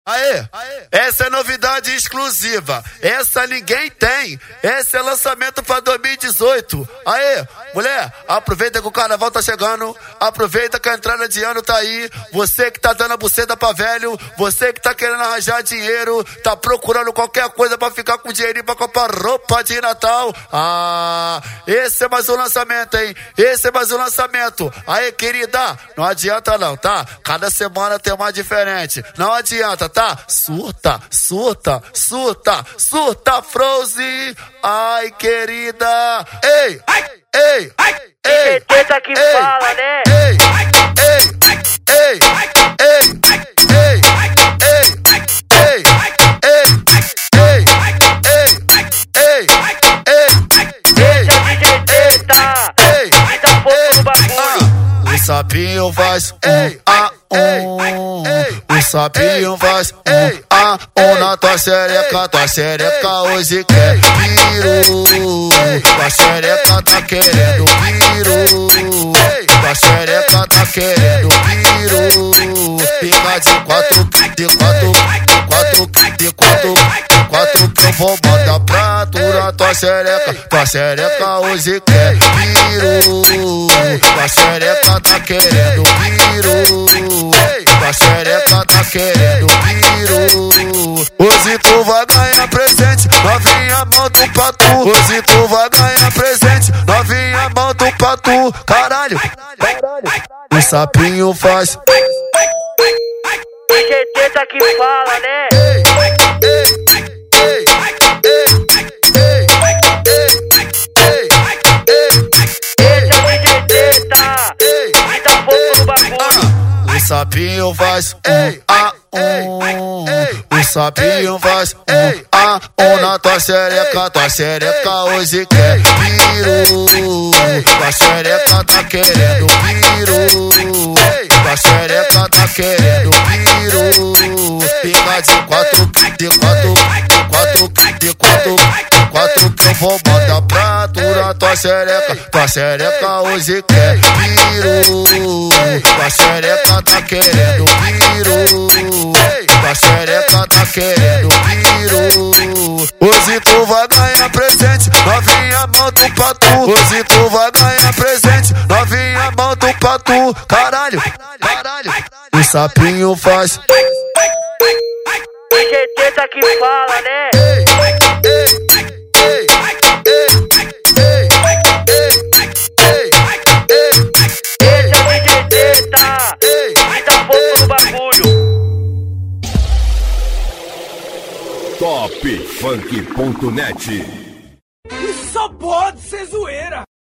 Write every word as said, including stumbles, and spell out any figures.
Aê, essa é novidade exclusiva, essa ninguém tem, esse é lançamento pra dois mil e dezoito. Aê, mulher, aproveita que o carnaval tá chegando, aproveita que a entrada de ano tá aí, você que tá dando a buceta pra velho, você que tá querendo arranjar dinheiro, tá procurando qualquer coisa pra ficar com dinheirinho pra comprar roupa de Natal. Ah, esse é mais um lançamento, hein, esse é mais um lançamento. Aê, querida, não adianta não, tá? Cada semana tem uma diferente, não adianta, tá? Surta, surta, surta, surta, Frozen. Ai, querida. Ei, ei, ei, teta que ei, fala, né? Ei, ei, ei, ei, ei, ei, ei, ei, ei, ei, ei, Deixa o D J teta, que tá pouco no bagulho. O sapinho faz um a um, o sapinho faz um a um na tua xereca, tua xereca hoje quer piru, tua xereca tá querendo piru, tua xereca tá querendo piru, fica de quatro, de quatro, de quatro, de quatro, de quatro que eu vou mandar pra tu na tua xereca, tua xereca hoje quer piru, tua xereca tá querendo piru, tua xereca tá querendo piru. Hoje tu vai ganhar presente, novinha monta pra tu. Hoje tu vai ganhar presente, novinha monta pra tu. Caralho, o sapinho faz. D J teta que fala, né? Ei, ei, ei, ei, ei, ei, Deixa o D J teta, que tá pouco no bagulho. o sapinho faz um a um, o sapinho faz um a um na tua xereca, tua xereca hoje quer piru, tua xereca tá querendo piru, tua xereca tá querendo piru, fica de quatro, de quatro, de quatro, de quatro, de quatro que eu vou mandar pra tu na tua xereca, tua xereca hoje quer piru, tua xereca tá querendo piru, tua xereca tá querendo piru. Hoje tu vai ganhar presente, novinha monta pra tu. Hoje tu vai ganhar presente, novinha monta pra tu. Caralho, caralho, o sapinho faz. D J teta que fala, né? Ei, ei, ei, ei, ei, ei, ei, Deixa o D J teta, que tá pouco no bagulho. top funk ponto net. Isso só pode ser zoeira.